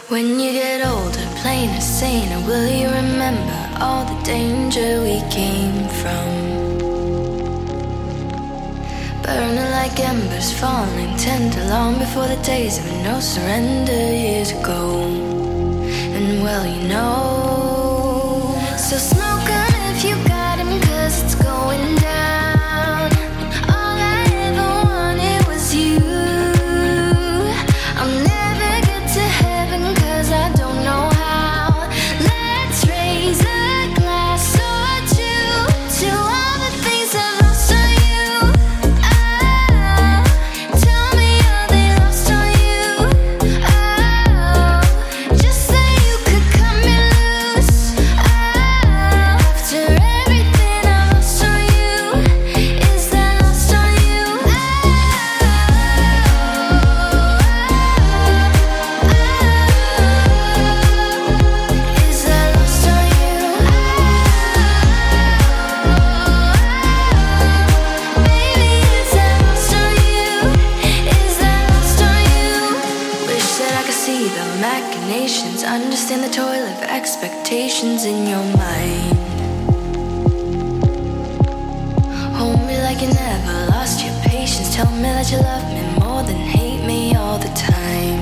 When you get older, plainer, saner, will you remember all the danger we came from? Burning like embers, falling tender, long before the days of no surrender years ago. And well, you know, so smoke on if you got him, 'cause it's going down. All I ever wanted was you. I'll never get to heaven 'cause I don't know how. Let's raise a glass or two to all the things I've lost on you. Oh, tell me are they lost on you? Oh, just say you could cut me loose. Oh, after everything I've lost on you, is that lost on you? Oh, is that lost on you? Baby, is that lost on you? Is that lost on you? Wish that I could see the machinations, understand the toil of expectations in your mind. Hold me like you never lost your patience. Tell me that you love me more than hate me all the time.